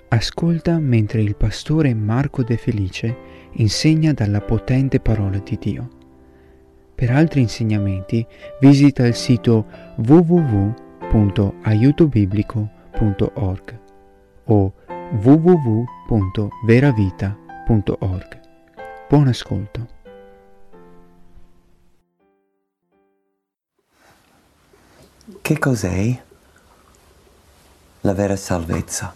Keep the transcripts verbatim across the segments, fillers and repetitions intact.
Ascolta mentre il pastore Marco De Felice insegna dalla potente parola di Dio. Per altri insegnamenti visita il sito w w w punto aiuto biblico punto org o w w w punto veravita punto org. Buon ascolto. Che cos'è la vera salvezza?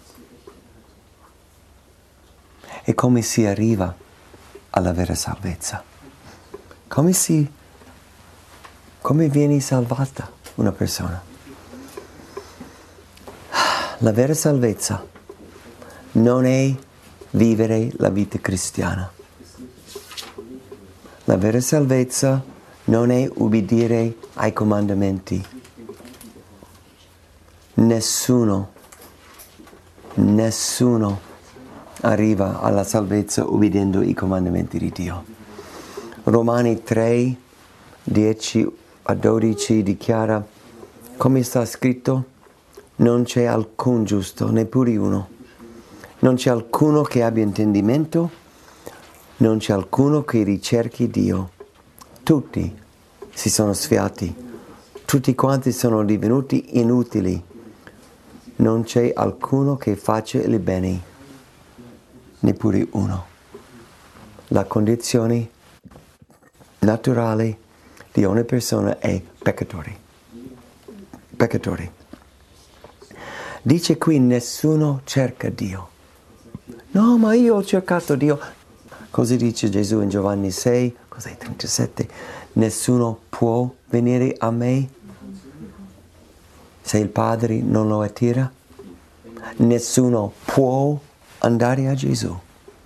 E come si arriva alla vera salvezza? Come si come viene salvata una persona? La vera salvezza non è vivere la vita cristiana. La vera salvezza non è ubbidire ai comandamenti. Nessuno, nessuno arriva alla salvezza ubbidendo i comandamenti di Dio. Romani tre, dieci a dodici dichiara, come sta scritto, non c'è alcun giusto, neppure uno. Non c'è alcuno che abbia intendimento, non c'è alcuno che ricerchi Dio. Tutti si sono sfiati, tutti quanti sono divenuti inutili. Non c'è alcuno che faccia il bene. Neppure uno. La condizione naturale di ogni persona è peccatore. Peccatore. Dice qui nessuno cerca Dio. No, ma io ho cercato Dio. Così dice Gesù in Giovanni sei, cos'è, trentasette. Nessuno può venire a me se il Padre non lo attira. Nessuno può andare a Gesù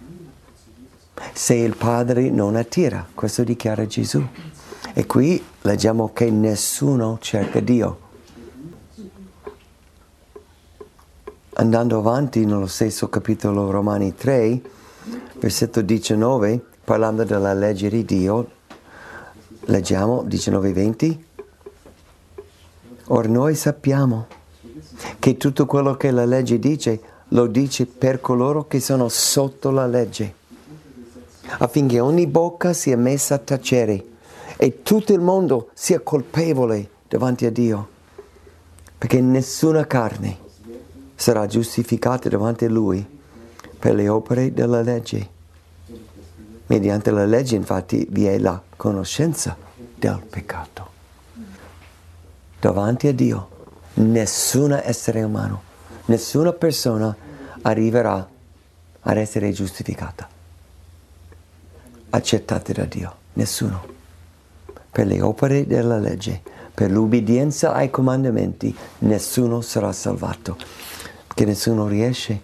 se il Padre non attira, questo dichiara Gesù. E qui leggiamo che nessuno cerca Dio. Andando avanti nello stesso capitolo Romani tre, versetto diciannove, parlando della legge di Dio, leggiamo diciannove venti. Ora noi sappiamo che tutto quello che la legge dice lo dice per coloro che sono sotto la legge, affinché ogni bocca sia messa a tacere e tutto il mondo sia colpevole davanti a Dio, perché nessuna carne sarà giustificata davanti a Lui per le opere della legge. Mediante la legge, infatti, vi è la conoscenza del peccato. Davanti a Dio, nessun essere umano, nessuna persona arriverà ad essere giustificata, accettata da Dio. Nessuno. Per le opere della legge, per l'ubbidienza ai comandamenti, nessuno sarà salvato, perché nessuno riesce.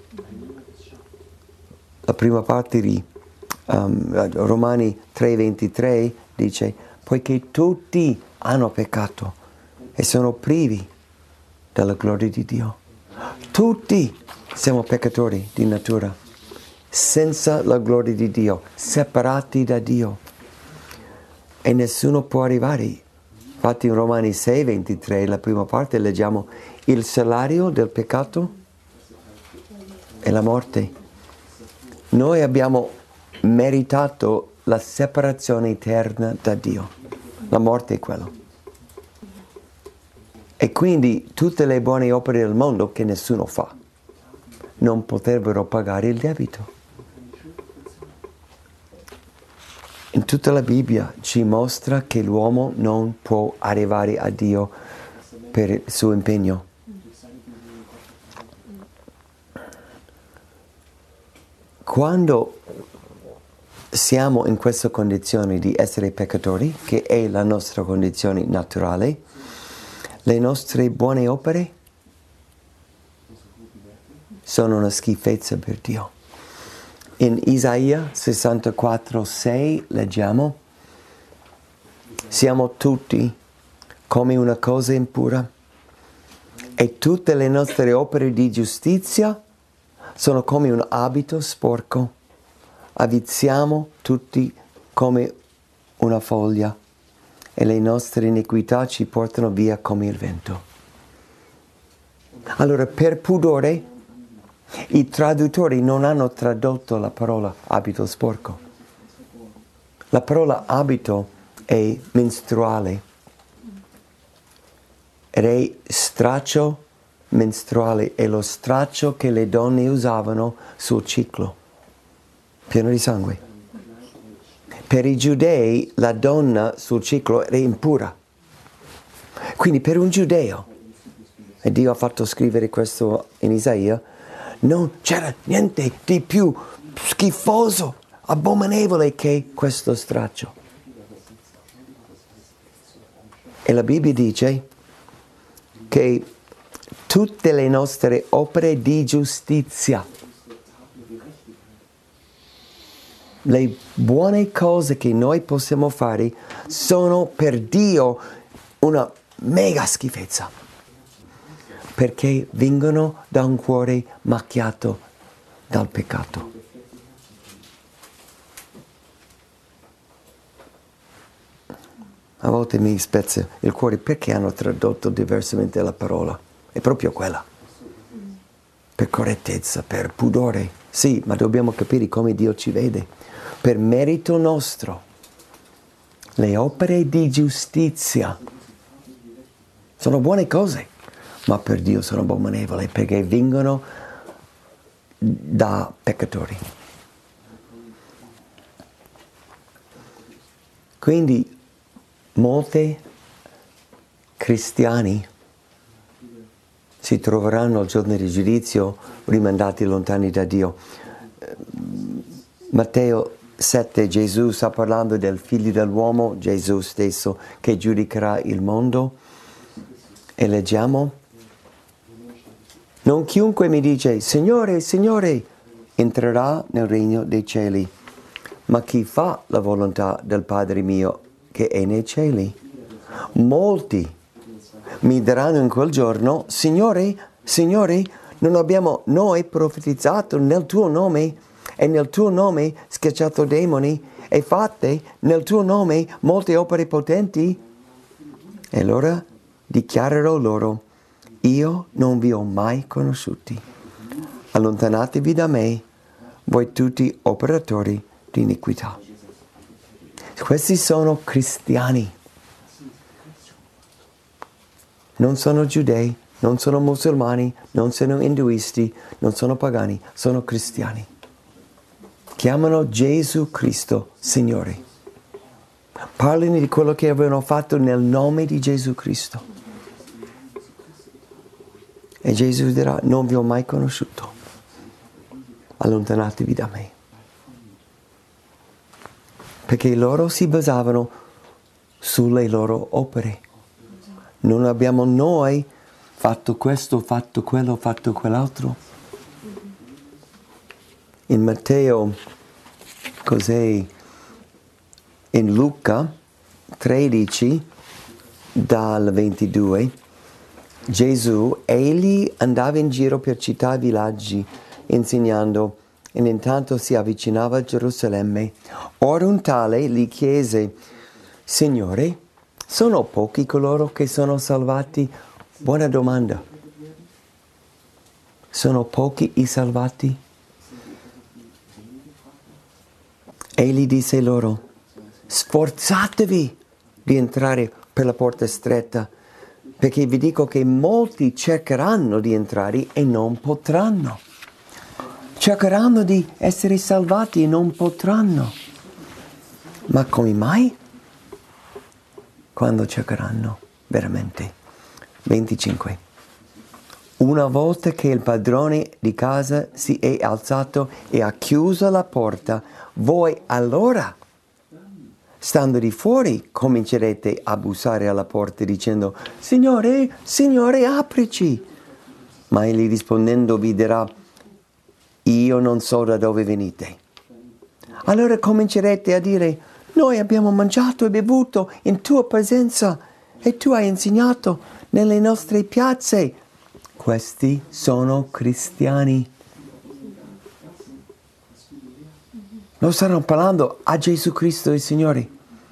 La prima parte di um, Romani tre ventitré dice, poiché tutti hanno peccato e sono privi della gloria di Dio. Tutti siamo peccatori di natura, senza la gloria di Dio, separati da Dio. E nessuno può arrivare. Infatti in Romani sei ventitré, la prima parte, leggiamo il salario del peccato è la morte. Noi abbiamo meritato la separazione eterna da Dio. La morte è quello. E quindi tutte le buone opere del mondo che nessuno fa non potrebbero pagare il debito. In tutta la Bibbia ci mostra che l'uomo non può arrivare a Dio per il suo impegno. Quando siamo in questa condizione di essere peccatori, che è la nostra condizione naturale, le nostre buone opere sono una schifezza per Dio. In Isaia sessantaquattro sei leggiamo, siamo tutti come una cosa impura e tutte le nostre opere di giustizia sono come un abito sporco. Avviziamo tutti come una foglia e le nostre iniquità ci portano via come il vento. Allora, per pudore I traduttori non hanno tradotto la parola abito sporco. La parola abito è mestruale ed è straccio mestruale, è lo straccio che le donne usavano sul ciclo, pieno di sangue. Per i giudei la donna sul ciclo era impura. Quindi per un giudeo, e Dio ha fatto scrivere questo in Isaia, non c'era niente di più schifoso, abominevole che questo straccio. E la Bibbia dice che tutte le nostre opere di giustizia, le buone cose che noi possiamo fare, sono per Dio una mega schifezza, perché vengono da un cuore macchiato dal peccato. A volte mi spezza il cuore perché hanno tradotto diversamente la parola. È proprio quella. Per correttezza, per pudore. Sì, ma dobbiamo capire come Dio ci vede. Per merito nostro. Le opere di giustizia sono buone cose, ma per Dio sono abominevoli perché vengono da peccatori. Quindi molti cristiani si troveranno al giorno di giudizio rimandati lontani da Dio. Matteo sette, Gesù sta parlando del figlio dell'uomo, Gesù stesso, che giudicherà il mondo. E leggiamo: non chiunque mi dice Signore, Signore, entrerà nel regno dei cieli, ma chi fa la volontà del Padre mio che è nei cieli. Molti mi diranno in quel giorno: Signore, Signore, non abbiamo noi profetizzato nel tuo nome e nel tuo nome scacciato demoni e fatte nel tuo nome molte opere potenti? E allora dichiarerò loro: io non vi ho mai conosciuti. Allontanatevi da me, voi tutti operatori di iniquità. Questi sono cristiani. Non sono giudei, non sono musulmani, non sono induisti, non sono pagani, sono cristiani. Chiamano Gesù Cristo Signore. Parlano di quello che avevano fatto nel nome di Gesù Cristo. E Gesù dirà: non vi ho mai conosciuto. Allontanatevi da me. Perché loro si basavano sulle loro opere. Non abbiamo noi fatto questo, fatto quello, fatto quell'altro. In Matteo, cos'è? In Luca tredici, dal ventidue, Gesù, egli andava in giro per città e villaggi, insegnando, e intanto si avvicinava a Gerusalemme. Ora un tale gli chiese: Signore, sono pochi coloro che sono salvati? Buona domanda. Sono pochi i salvati? Egli disse loro: sforzatevi di entrare per la porta stretta, perché vi dico che molti cercheranno di entrare e non potranno. Cercheranno di essere salvati e non potranno. Ma come mai? Quando cercheranno veramente. venticinque. Una volta che il padrone di casa si è alzato e ha chiuso la porta, voi allora, stando di fuori, comincerete a bussare alla porta dicendo: Signore, Signore, aprici. Ma egli rispondendo vi dirà: io non so da dove venite. Allora comincerete a dire: noi abbiamo mangiato e bevuto in tua presenza e tu hai insegnato nelle nostre piazze. Questi sono cristiani. Non stanno parlando a Gesù Cristo il Signore.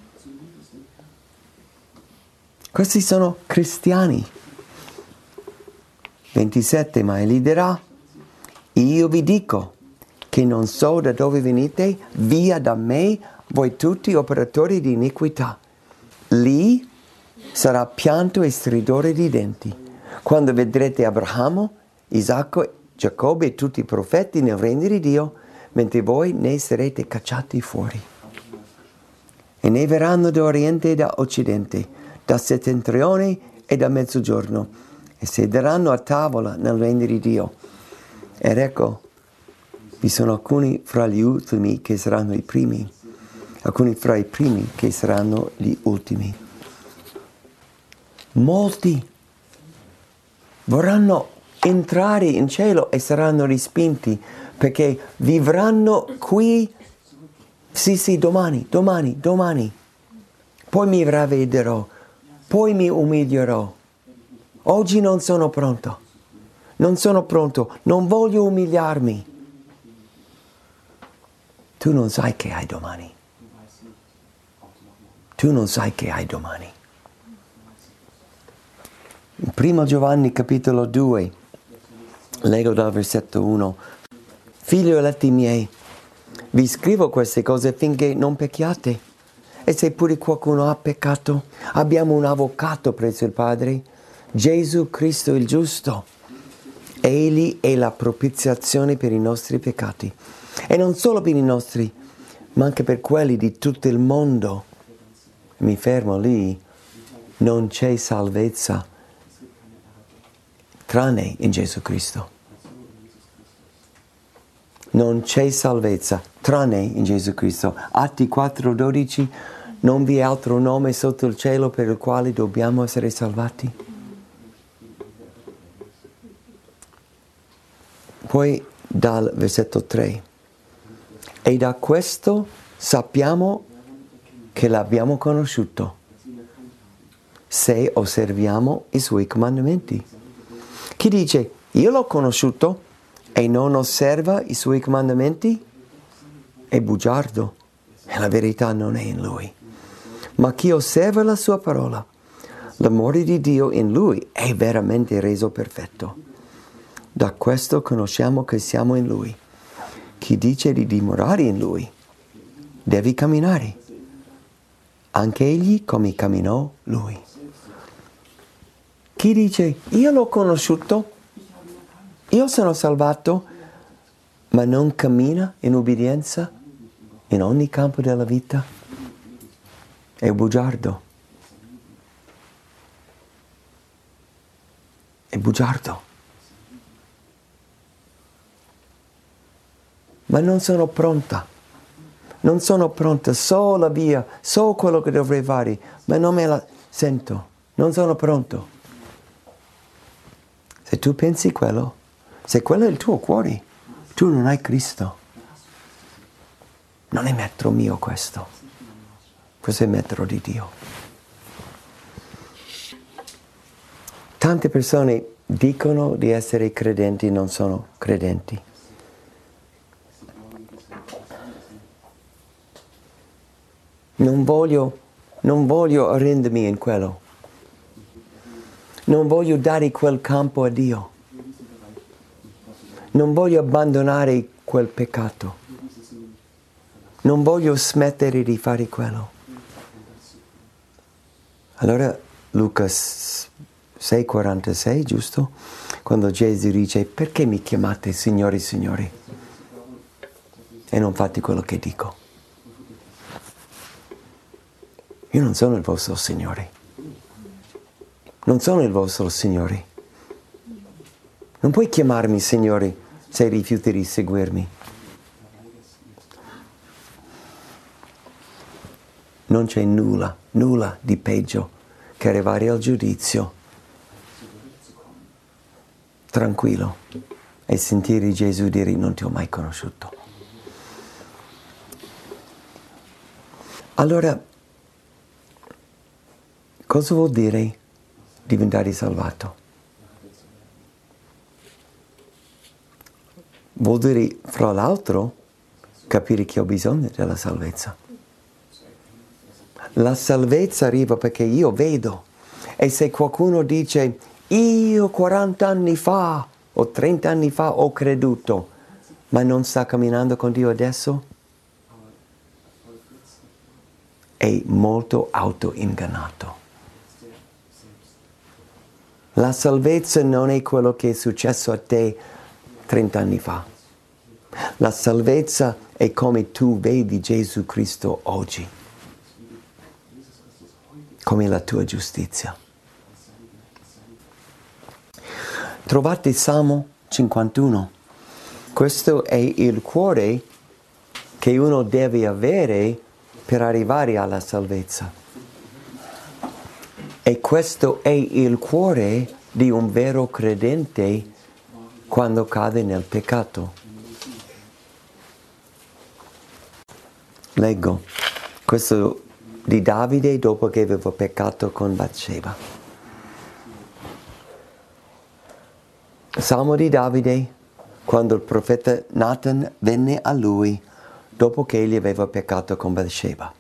Questi sono cristiani. ventisette, ma egli dirà: io vi dico che non so da dove venite, via da me, voi tutti operatori di iniquità. Lì sarà pianto e stridore di denti, quando vedrete Abramo, Isacco, Giacobbe e tutti i profeti nel regno di Dio, mentre voi ne sarete cacciati fuori. E ne verranno da oriente e da occidente, da settentrione e da mezzogiorno, e sederanno a tavola nel regno di Dio. Ed ecco, vi sono alcuni fra gli ultimi che saranno i primi, alcuni fra i primi che saranno gli ultimi. Molti vorranno entrare in cielo e saranno respinti perché vivranno qui, sì sì, domani, domani, domani. Poi mi ravvederò, poi mi umilierò. Oggi non sono pronto, non sono pronto, non voglio umiliarmi. Tu non sai che hai domani. Tu non sai che hai domani. In primo Giovanni capitolo due, leggo dal versetto uno. Figlio eletti miei, vi scrivo queste cose finché non pecchiate. E se pure qualcuno ha peccato, abbiamo un avvocato presso il Padre, Gesù Cristo il giusto. Egli è la propiziazione per i nostri peccati. E non solo per i nostri, ma anche per quelli di tutto il mondo. Mi fermo lì. Non c'è salvezza tranne in Gesù Cristo. Non c'è salvezza tranne in Gesù Cristo. Atti quattro dodici. Non vi è altro nome sotto il cielo per il quale dobbiamo essere salvati. Poi dal versetto tre. E da questo sappiamo che l'abbiamo conosciuto, se osserviamo i suoi comandamenti. Chi dice, io l'ho conosciuto e non osserva i suoi comandamenti, è bugiardo e la verità non è in lui. Ma chi osserva la sua parola, l'amore di Dio in lui è veramente reso perfetto. Da questo conosciamo che siamo in lui. Chi dice di dimorare in lui deve camminare, anche egli come camminò lui. Chi dice, io l'ho conosciuto, io sono salvato, ma non cammina in obbedienza in ogni campo della vita, è bugiardo. È bugiardo. Ma non sono pronta. Non sono pronta, so la via, so quello che dovrei fare, ma non me la sento, non sono pronto. Se tu pensi quello, se quello è il tuo cuore, tu non hai Cristo. Non è metro mio questo, questo è metro di Dio. Tante persone dicono di essere credenti e non sono credenti. Non voglio, non voglio arrendermi in quello. Non voglio dare quel campo a Dio. Non voglio abbandonare quel peccato. Non voglio smettere di fare quello. Allora Luca sei quarantasei, giusto? Quando Gesù dice, perché mi chiamate Signore, Signore? E non fate quello che dico. Io non sono il vostro Signore. Non sono il vostro Signore. Non puoi chiamarmi Signore se rifiuti di seguirmi. Non c'è nulla, nulla di peggio che arrivare al giudizio tranquillo e sentire Gesù dire non ti ho mai conosciuto. Allora, cosa vuol dire diventare salvato? Vuol dire, fra l'altro, capire che ho bisogno della salvezza. La salvezza arriva perché io vedo. E se qualcuno dice, io quaranta anni fa o trenta anni fa ho creduto, ma non sta camminando con Dio adesso? È molto autoingannato. La salvezza non è quello che è successo a te trenta anni fa. La salvezza è come tu vedi Gesù Cristo oggi, come la tua giustizia. Trovate Salmo cinquantuno. Questo è il cuore che uno deve avere per arrivare alla salvezza. E questo è il cuore di un vero credente quando cade nel peccato. Leggo questo di Davide dopo che aveva peccato con Batseba. Salmo di Davide quando il profeta Nathan venne a lui dopo che egli aveva peccato con Batseba.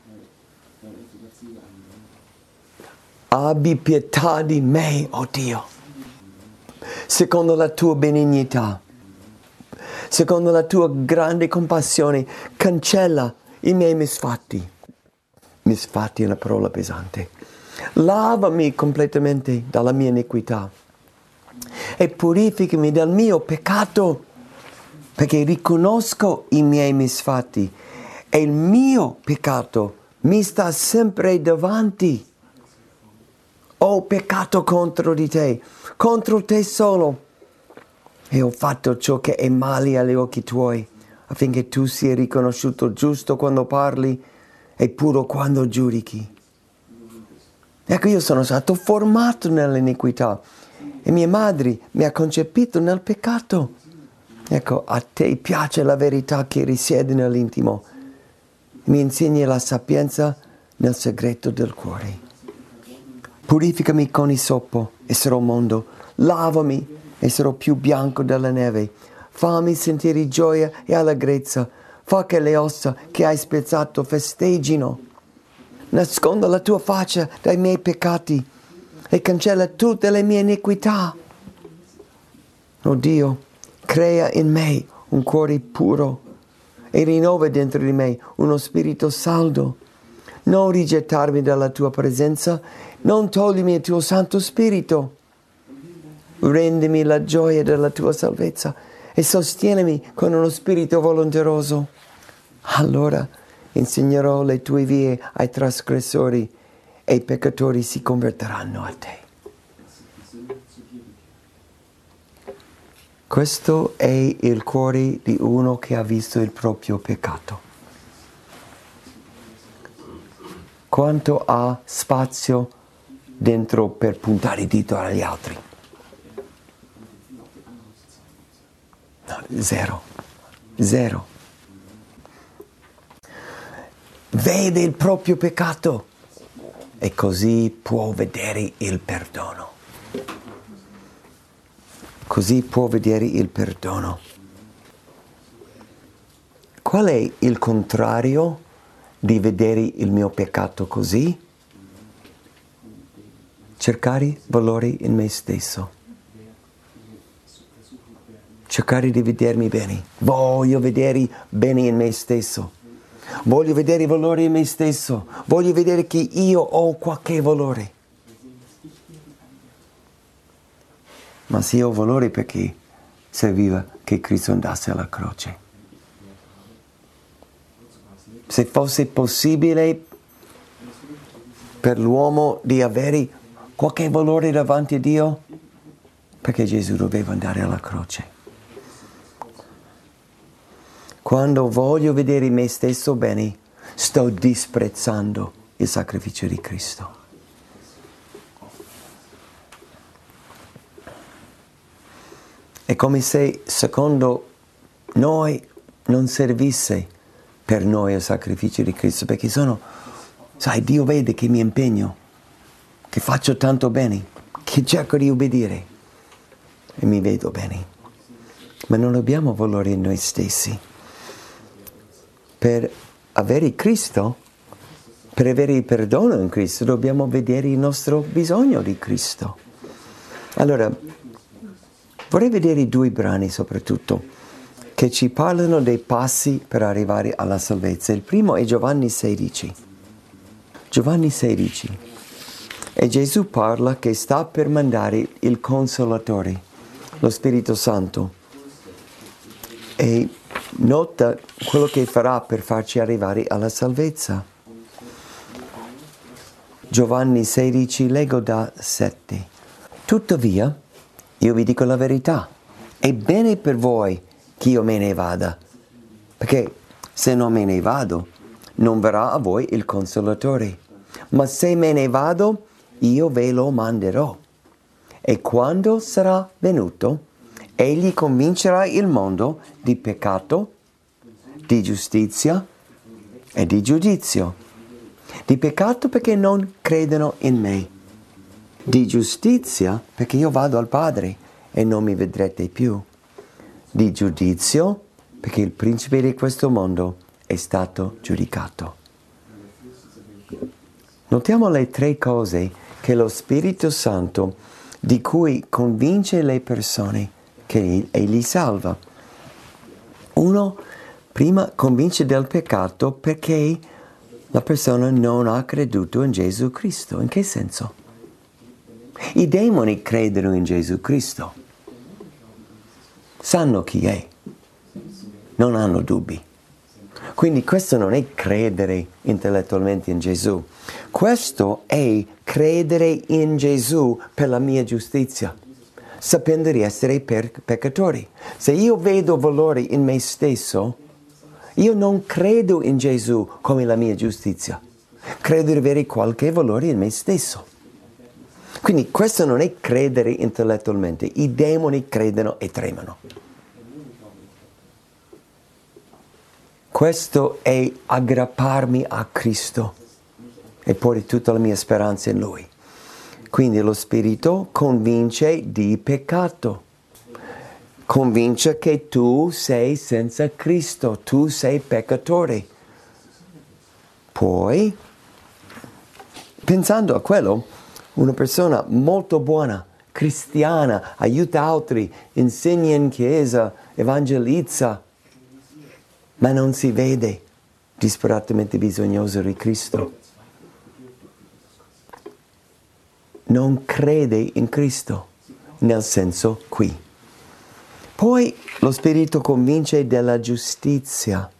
Abbi pietà di me, oh Dio, secondo la tua benignità, secondo la tua grande compassione, cancella i miei misfatti. Misfatti è una parola pesante. Lavami completamente dalla mia iniquità e purificami dal mio peccato, perché riconosco i miei misfatti e il mio peccato mi sta sempre davanti. Ho peccato contro di te, contro te solo, e ho fatto ciò che è male agli occhi tuoi, affinché tu sia riconosciuto giusto quando parli e puro quando giudichi. Ecco, io sono stato formato nell'iniquità e mia madre mi ha concepito nel peccato. Ecco, a te piace la verità che risiede nell'intimo. Mi insegni la sapienza nel segreto del cuore. Purificami con isopo e sarò mondo. Lavami e sarò più bianco della neve. Fammi sentire gioia e allegrezza. Fa che le ossa che hai spezzato festeggino. Nasconda la tua faccia dai miei peccati e cancella tutte le mie iniquità. Oh Dio, crea in me un cuore puro e rinnova dentro di me uno spirito saldo. Non rigettarmi dalla tua presenza, non toglimi il tuo Santo Spirito. Rendimi la gioia della tua salvezza e sostienimi con uno spirito volonteroso. Allora insegnerò le tue vie ai trasgressori e i peccatori si convertiranno a te. Questo è il cuore di uno che ha visto il proprio peccato. Quanto ha spazio dentro per puntare il dito agli altri? No, zero. Zero. Vede il proprio peccato e così può vedere il perdono. Così può vedere il perdono. Qual è il contrario di vedere il mio peccato così? Cercare valore in me stesso. Cercare di vedermi bene. Voglio vedere bene in me stesso. Voglio vedere valore in me stesso. Voglio vedere che io ho qualche valore. Ma se ho valore, perché serviva che Cristo andasse alla croce? Se fosse possibile per l'uomo di avere qualche valore davanti a Dio, perché Gesù doveva andare alla croce? Quando voglio vedere me stesso bene, sto disprezzando il sacrificio di Cristo. È come se secondo noi non servisse per noi il sacrificio di Cristo, perché sono, sai, Dio vede che mi impegno, che faccio tanto bene, che cerco di obbedire e mi vedo bene. Ma non abbiamo valore in noi stessi. Per avere Cristo, per avere il perdono in Cristo, dobbiamo vedere il nostro bisogno di Cristo. Allora, Vorrei vedere due brani soprattutto, che ci parlano dei passi per arrivare alla salvezza. Il primo è Giovanni sedici. Giovanni sedici. E Gesù parla che sta per mandare il Consolatore, lo Spirito Santo. E nota quello che farà per farci arrivare alla salvezza. Giovanni sedici, leggo da sette. Tuttavia, io vi dico la verità, è bene per voi che io me ne vada, perché se non me ne vado, non verrà a voi il Consolatore. Ma se me ne vado, io ve lo manderò. E quando sarà venuto, egli convincerà il mondo di peccato, di giustizia e di giudizio. Di peccato perché non credono in me. Di giustizia perché io vado al Padre e non mi vedrete più. Di giudizio perché il principe di questo mondo è stato giudicato. Notiamo le tre cose che lo Spirito Santo di cui convince le persone che egli salva. Uno, prima convince del peccato perché la persona non ha creduto in Gesù Cristo. In che senso? I demoni credono in Gesù Cristo. Sanno chi è. Non hanno dubbi. Quindi questo non è credere intellettualmente in Gesù. Questo è credere in Gesù per la mia giustizia, sapendo di essere per- peccatori. Se io vedo valore in me stesso, io non credo in Gesù come la mia giustizia. Credo di avere qualche valore in me stesso. Quindi questo non è credere intellettualmente. I demoni credono e tremano. Questo è aggrapparmi a Cristo e porre tutta la mia speranza in Lui. Quindi lo Spirito convince di peccato. Convince che tu sei senza Cristo, tu sei peccatore. Poi, pensando a quello, una persona molto buona, cristiana, aiuta altri, insegna in chiesa, evangelizza, ma non si vede disperatamente bisognoso di Cristo. Non crede in Cristo, nel senso qui. Poi lo Spirito convince della giustizia.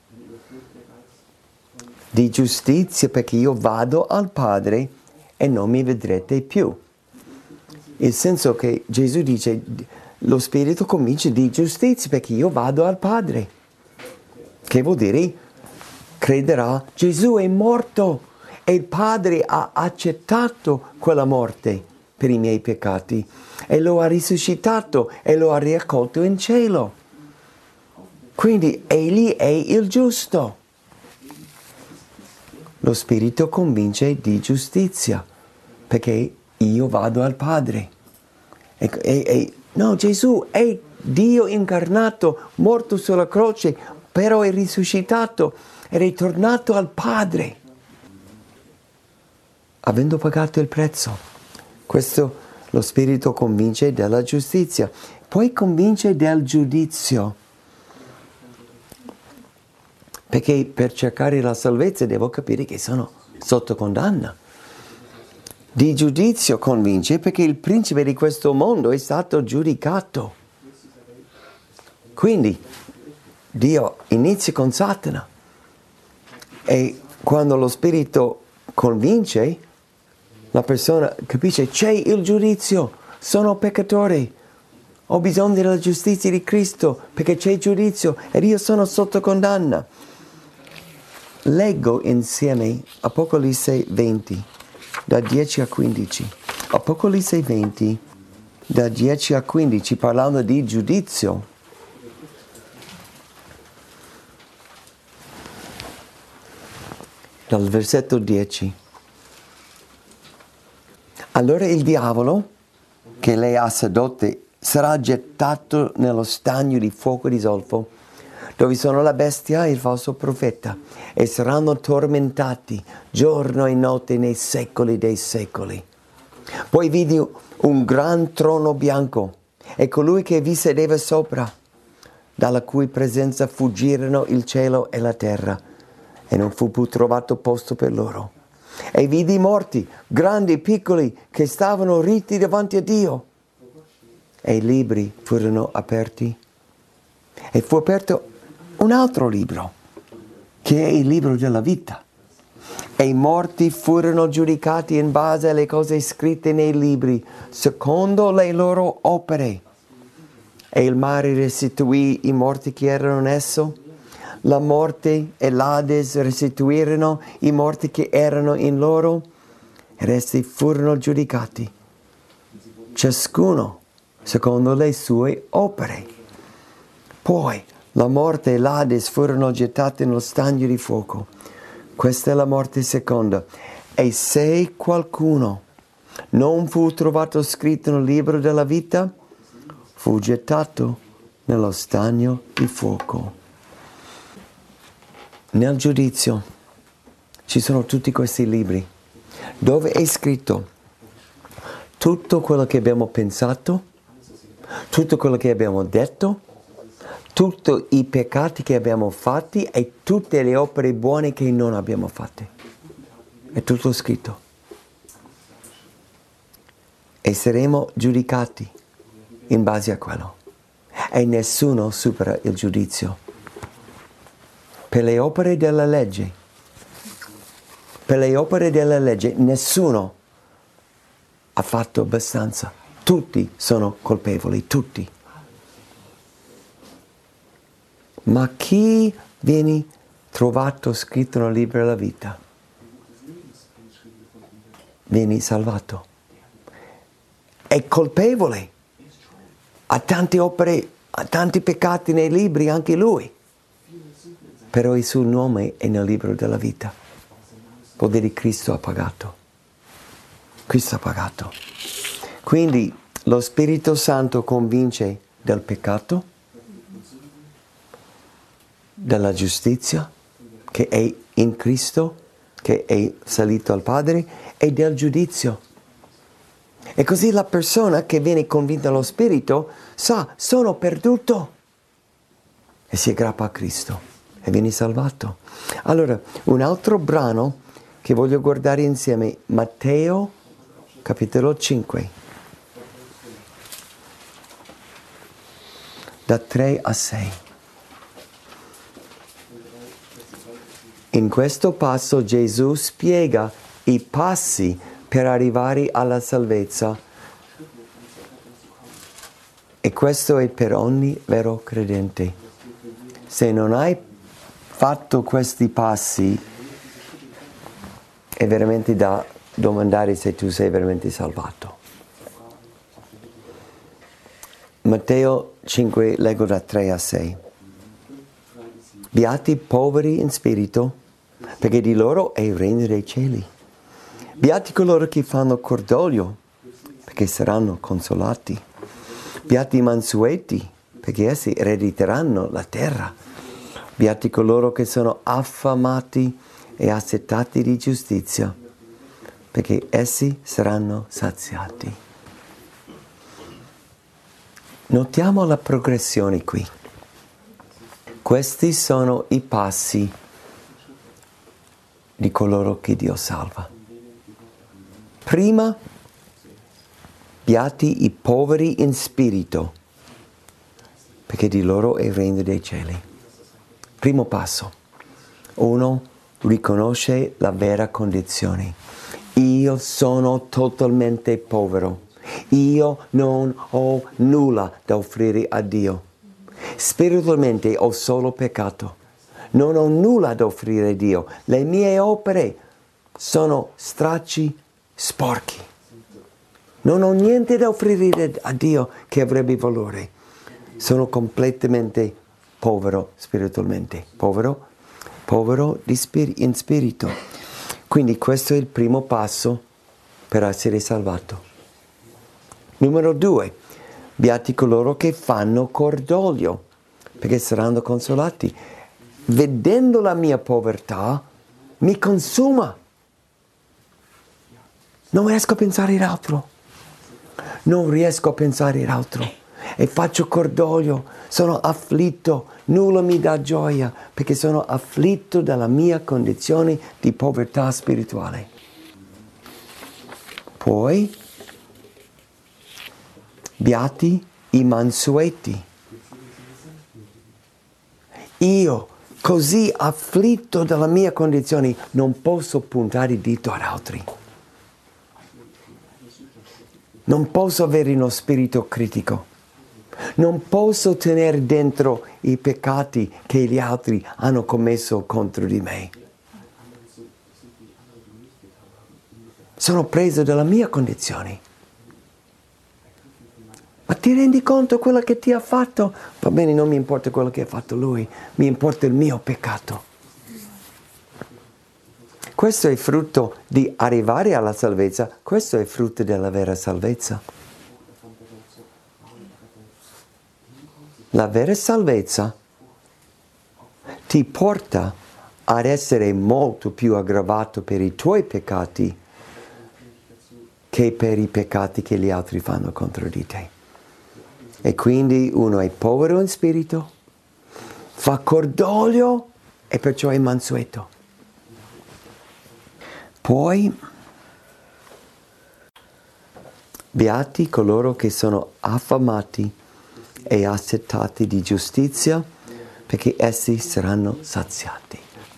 Di giustizia perché io vado al Padre e non mi vedrete più. Il senso che Gesù dice, lo Spirito convince di giustizia perché io vado al Padre. Che vuol dire, crederà, Gesù è morto e il Padre ha accettato quella morte per i miei peccati e lo ha risuscitato e lo ha riaccolto in cielo. Quindi egli è il giusto. Lo Spirito convince di giustizia perché io vado al Padre. E, e, e, no, Gesù è Dio incarnato, morto sulla croce, però è risuscitato e è tornato al Padre, avendo pagato il prezzo. Questo lo Spirito convince della giustizia, poi convince del giudizio, perché per cercare la salvezza devo capire che sono sotto condanna. Di giudizio convince perché il principe di questo mondo è stato giudicato. Quindi Dio inizia con Satana e quando lo Spirito convince, la persona capisce c'è il giudizio, sono peccatore, ho bisogno della giustizia di Cristo perché c'è giudizio ed io sono sotto condanna. Leggo insieme Apocalisse venti, da dieci a quindici. Apocalisse venti, da dieci a quindici, parlando di giudizio. Dal versetto dieci. Allora il diavolo, che le ha sedotte, sarà gettato nello stagno di fuoco di zolfo, dove sono la bestia e il falso profeta, e saranno tormentati giorno e notte nei secoli dei secoli. Poi vidi un gran trono bianco e colui che vi sedeva sopra, dalla cui presenza fuggirono il cielo e la terra, e non fu più trovato posto per loro. E vidi i morti, grandi e piccoli, che stavano ritti davanti a Dio. E i libri furono aperti. E fu aperto un altro libro, che è il libro della vita. E i morti furono giudicati in base alle cose scritte nei libri, secondo le loro opere. E il mare restituì i morti che erano in esso. La morte e l'Ades restituirono i morti che erano in loro. E resti furono giudicati, ciascuno secondo le sue opere. Poi la morte e l'Ades furono gettate nello stagno di fuoco. Questa è la morte seconda. E se qualcuno non fu trovato scritto nel libro della vita, fu gettato nello stagno di fuoco. Nel giudizio ci sono tutti questi libri, dove è scritto tutto quello che abbiamo pensato, tutto quello che abbiamo detto, tutti i peccati che abbiamo fatti e tutte le opere buone che non abbiamo fatte. È tutto scritto. E saremo giudicati in base a quello. E nessuno supera il giudizio. Per le opere della legge, per le opere della legge, nessuno ha fatto abbastanza. Tutti sono colpevoli, tutti. Ma chi viene trovato scritto nel libro della vita? Vieni salvato. È colpevole. Ha tante opere, ha tanti peccati nei libri, anche lui. Però il suo nome è nel libro della vita. Vuol dire Cristo ha pagato. Cristo ha pagato. Quindi lo Spirito Santo convince del peccato, della giustizia, che è in Cristo, che è salito al Padre, e del giudizio. E così la persona che viene convinta dallo Spirito sa, sono perduto, e si aggrappa a Cristo e viene salvato. Allora, un altro brano che voglio guardare insieme, Matteo capitolo cinque, da tre a sei. In questo passo Gesù spiega i passi per arrivare alla salvezza, e questo è per ogni vero credente. Se non hai fatto questi passi, è veramente da domandare se tu sei veramente salvato. Matteo cinque, leggo da tre a sei. Beati i poveri in spirito, perché di loro è il regno dei cieli. Beati coloro che fanno cordoglio, perché saranno consolati. Beati i mansueti, perché essi erediteranno la terra. Beati coloro che sono affamati e assetati di giustizia, perché essi saranno saziati. Notiamo la progressione qui. Questi sono i passi di coloro che Dio salva. Prima, beati i poveri in spirito, perché di loro è il regno dei cieli. Primo passo. Uno riconosce la vera condizione. Io sono totalmente povero. Io non ho nulla da offrire a Dio. Spiritualmente ho solo peccato. Non ho nulla da offrire a Dio. Le mie opere sono stracci sporchi. Non ho niente da offrire a Dio che avrebbe valore. Sono completamente povero spiritualmente. Povero, povero di spir- in spirito. Quindi questo è il primo passo per essere salvato. Numero due. Beati coloro che fanno cordoglio, perché saranno consolati. Vedendo la mia povertà, mi consuma. Non riesco a pensare in altro. Non riesco a pensare in altro. e faccio cordoglio, sono afflitto, nulla mi dà gioia perché sono afflitto dalla mia condizione di povertà spirituale. Poi, beati i mansueti. Io, così afflitto dalla mia condizione, non posso puntare il dito ad altri. Non posso avere uno spirito critico. Non posso tenere dentro i peccati che gli altri hanno commesso contro di me. Sono preso dalla mia condizione. Ma ti rendi conto quello che ti ha fatto? Va bene, non mi importa quello che ha fatto lui, mi importa il mio peccato. Questo è frutto di arrivare alla salvezza, questo è frutto della vera salvezza. La vera salvezza ti porta ad essere molto più aggravato per i tuoi peccati che per i peccati che gli altri fanno contro di te. E quindi uno è povero in spirito, fa cordoglio e perciò è mansueto. Poi, beati coloro che sono affamati e assetati di giustizia, perché essi saranno saziati.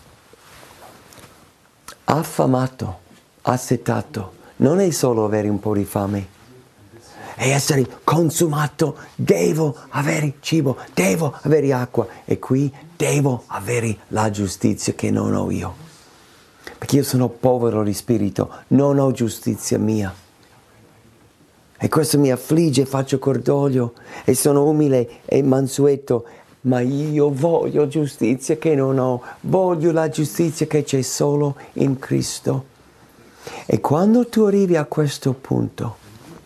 Affamato, assetato, non è solo avere un po' di fame, è essere consumato, devo avere cibo, devo avere acqua e qui devo avere la giustizia che non ho io. Perché io sono povero di spirito, non ho giustizia mia. E questo mi affligge, faccio cordoglio e sono umile e mansueto, ma io voglio giustizia che non ho, voglio la giustizia che c'è solo in Cristo. E quando tu arrivi a questo punto,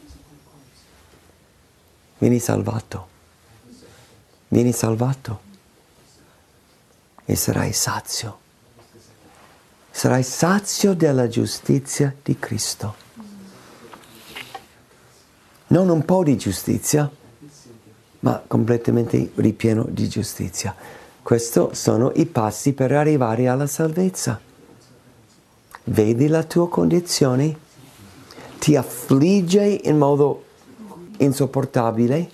vieni salvato, vieni salvato e sarai sazio. Sarai sazio della giustizia di Cristo. Non un po' di giustizia, ma completamente ripieno di giustizia. Questi sono i passi per arrivare alla salvezza. Vedi la tua condizione, ti affligge in modo insopportabile,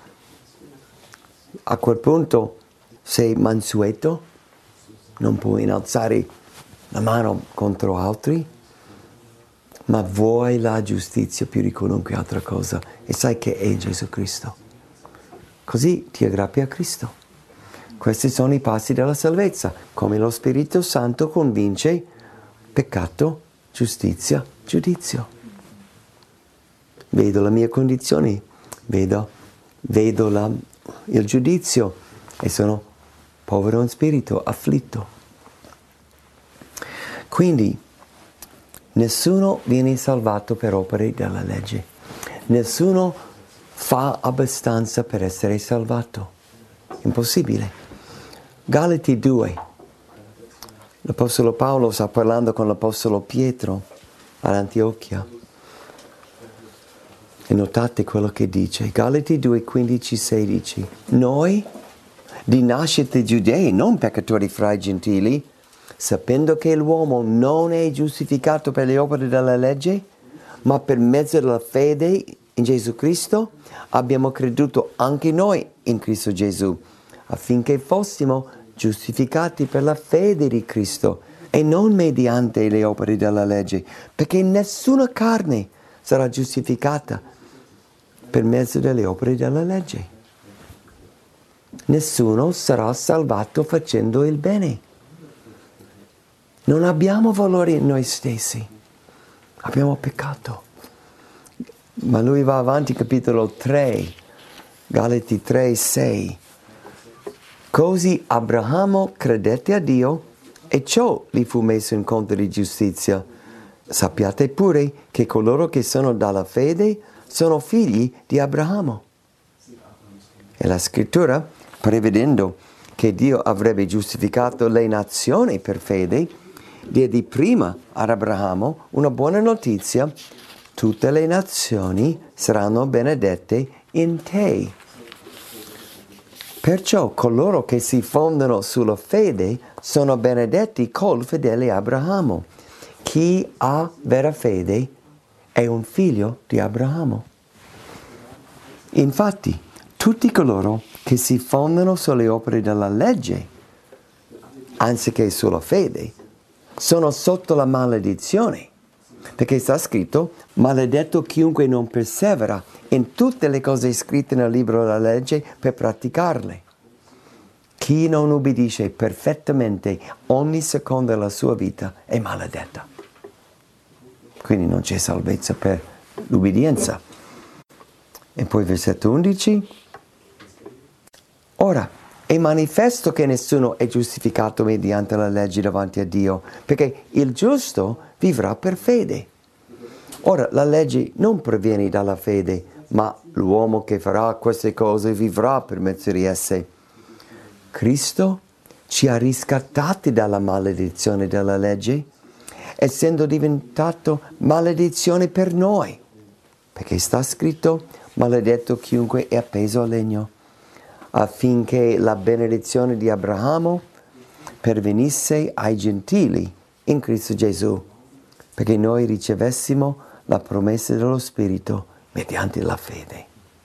a quel punto sei mansueto, non puoi innalzare la mano contro altri, ma vuoi la giustizia più di qualunque altra cosa e sai che è Gesù Cristo. Così ti aggrappi a Cristo. Questi sono i passi della salvezza, come lo Spirito Santo convince peccato, giustizia, giudizio. Vedo la mia condizione, vedo, vedo la, il giudizio e sono povero in spirito, afflitto. Quindi nessuno viene salvato per opere della legge, nessuno fa abbastanza per essere salvato, impossibile. Galati due, l'Apostolo Paolo sta parlando con l'Apostolo Pietro ad Antiochia. E notate quello che dice, Galati due, quindici, sedici. Noi, di nascita giudei, non peccatori fra i gentili, sapendo che l'uomo non è giustificato per le opere della legge, ma per mezzo della fede in Gesù Cristo, abbiamo creduto anche noi in Cristo Gesù, affinché fossimo giustificati per la fede di Cristo e non mediante le opere della legge, perché nessuna carne sarà giustificata per mezzo delle opere della legge. Nessuno sarà salvato facendo il bene. Non abbiamo valore in noi stessi, abbiamo peccato. Ma lui va avanti, capitolo tre, Galati tre, sei. Così Abramo credette a Dio e ciò gli fu messo in conto di giustizia. Sappiate pure che coloro che sono dalla fede sono figli di Abramo. E la scrittura, prevedendo che Dio avrebbe giustificato le nazioni per fede, diede prima ad Abramo una buona notizia: tutte le nazioni saranno benedette in te. Perciò coloro che si fondano sulla fede sono benedetti col fedele Abramo. Chi ha vera fede è un figlio di Abramo. Infatti, tutti coloro che si fondano sulle opere della legge, anziché sulla fede, sono sotto la maledizione. Perché sta scritto, maledetto chiunque non persevera in tutte le cose scritte nel libro della legge per praticarle. Chi non ubbidisce perfettamente ogni secondo della sua vita è maledetto. Quindi non c'è salvezza per l'ubbidienza. E poi versetto undici. Ora, è manifesto che nessuno è giustificato mediante la legge davanti a Dio, perché il giusto vivrà per fede. Ora, la legge non proviene dalla fede, ma l'uomo che farà queste cose vivrà per mezzo di esse. Cristo ci ha riscattati dalla maledizione della legge, essendo diventato maledizione per noi, perché sta scritto, maledetto chiunque è appeso al legno, affinché la benedizione di Abramo pervenisse ai gentili in Cristo Gesù, perché noi ricevessimo la promessa dello Spirito mediante la fede.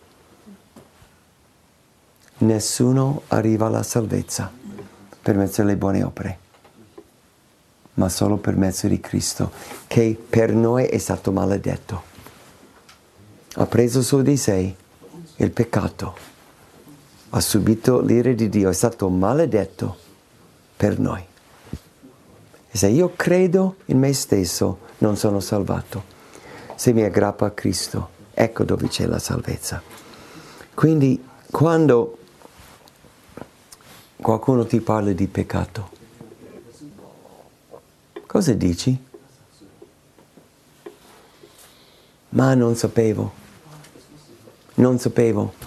Nessuno arriva alla salvezza per mezzo delle buone opere, ma solo per mezzo di Cristo, che per noi è stato maledetto. Ha preso su di sé il peccato, ha subito l'ira di Dio, è stato maledetto per noi. E se io credo in me stesso, non sono salvato. Se mi aggrappo a Cristo, ecco dove c'è la salvezza. Quindi, quando qualcuno ti parla di peccato, cosa dici? Ma non sapevo, non sapevo.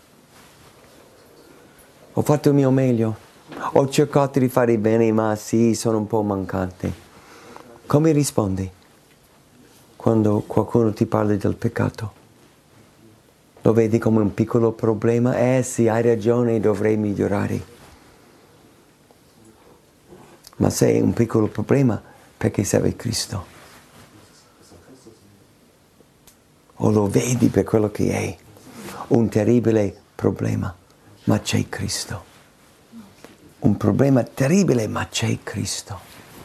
Ho fatto il mio meglio, ho cercato di fare bene, ma sì, sono un po' mancante. Come rispondi quando qualcuno ti parla del peccato? Lo vedi come un piccolo problema? Eh sì, hai ragione, dovrei migliorare. Ma se è un piccolo problema, perché serve Cristo? O lo vedi per quello che è, un terribile problema, ma c'è Cristo. Un problema terribile, ma c'è Cristo.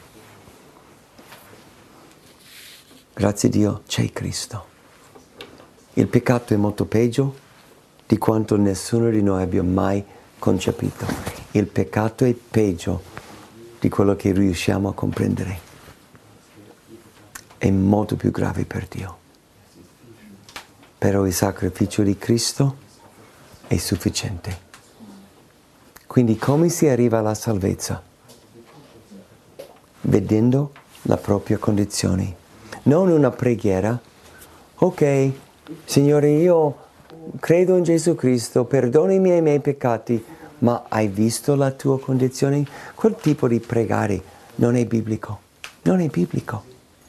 Grazie a Dio, c'è Cristo. Il peccato è molto peggio di quanto nessuno di noi abbia mai concepito. Il peccato è peggio di quello che riusciamo a comprendere. È molto più grave per Dio. Però il sacrificio di Cristo è sufficiente. Quindi come si arriva alla salvezza? Vedendo la propria condizione. Non una preghiera. Ok, Signore, io credo in Gesù Cristo, perdona i miei, miei peccati, ma hai visto la tua condizione? Quel tipo di pregare non è biblico. Non è biblico.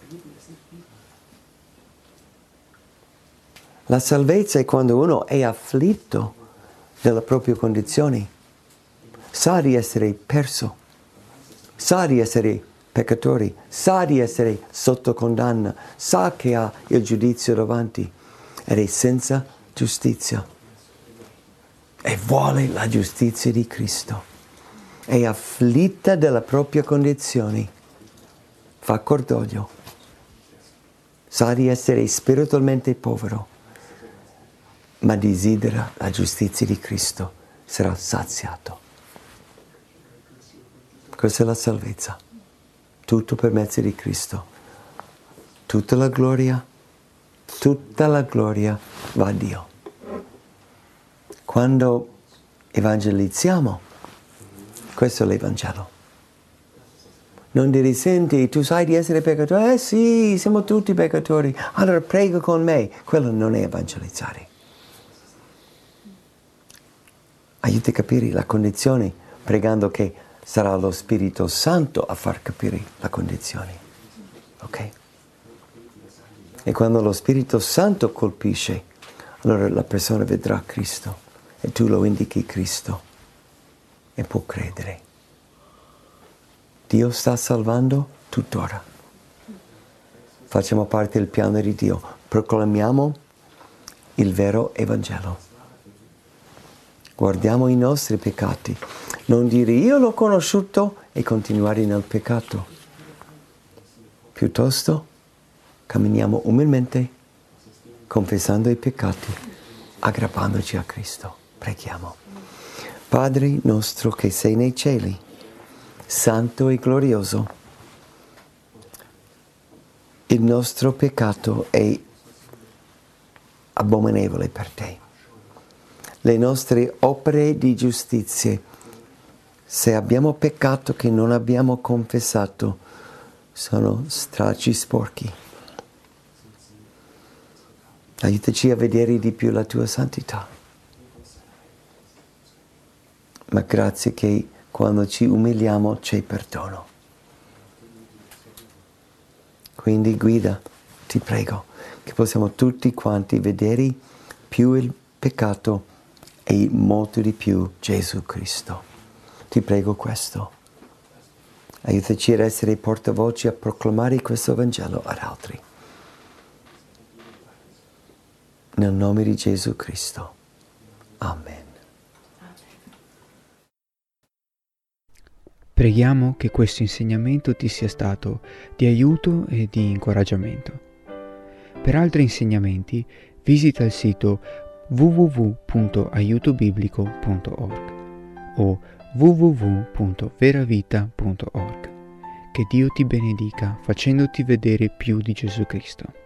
La salvezza è quando uno è afflitto della propria condizione. Sa di essere perso, sa di essere peccatore, sa di essere sotto condanna, sa che ha il giudizio davanti ed è senza giustizia e vuole la giustizia di Cristo. È afflitta della propria condizione, fa cordoglio, sa di essere spiritualmente povero, ma desidera la giustizia di Cristo, sarà saziato. Questa è la salvezza. Tutto per mezzo di Cristo. Tutta la gloria, tutta la gloria va a Dio. Quando evangelizziamo, questo è l'Evangelo. Non ti risenti, tu sai di essere peccatore? Eh sì, siamo tutti peccatori. Allora prega con me. Quello non è evangelizzare. Aiuti a capire la condizione, pregando che sarà lo Spirito Santo a far capire la condizione. Ok? E quando lo Spirito Santo colpisce, allora la persona vedrà Cristo e tu lo indichi Cristo. e può credere. Dio sta salvando tuttora. Facciamo parte del piano di Dio. Proclamiamo il vero Evangelo. Guardiamo i nostri peccati. Non dire io l'ho conosciuto e continuare nel peccato. Piuttosto camminiamo umilmente, confessando i peccati, aggrappandoci a Cristo. Preghiamo. Padre nostro che sei nei cieli, santo e glorioso, il nostro peccato è abominevole per te. Le nostre opere di giustizia, se abbiamo peccato che non abbiamo confessato, sono stracci sporchi. Aiutaci a vedere di più la tua santità. Ma grazie che quando ci umiliamo c'è perdono. Quindi guida, ti prego, che possiamo tutti quanti vedere più il peccato e molto di più Gesù Cristo. Ti prego questo. Aiutaci ad essere portavoce a proclamare questo Vangelo ad altri. Nel nome di Gesù Cristo. Amen. Preghiamo che questo insegnamento ti sia stato di aiuto e di incoraggiamento. Per altri insegnamenti visita il sito w w w punto aiuto biblico punto org o w w w punto veravita punto org. Che Dio ti benedica facendoti vedere più di Gesù Cristo.